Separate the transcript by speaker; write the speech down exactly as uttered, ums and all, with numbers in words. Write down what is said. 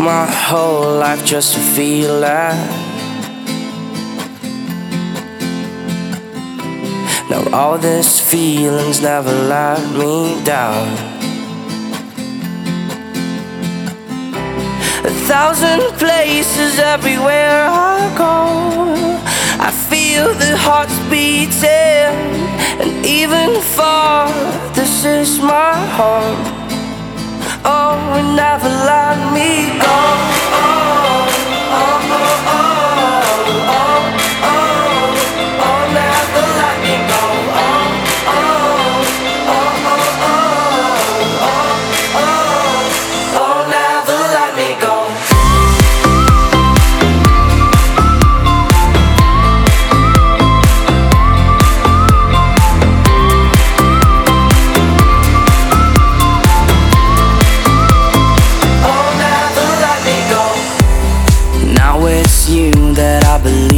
Speaker 1: my whole life just to feel that. Now all these feelings never let me down. A thousand places everywhere I go, I feel the hearts beating, and even far, this is my home. Oh, and never let me go. Oh, oh, oh, oh, oh, oh, oh, oh, never let me go. Oh, oh, oh, oh, oh, oh, oh, oh, never let me go. Now it's you that I believe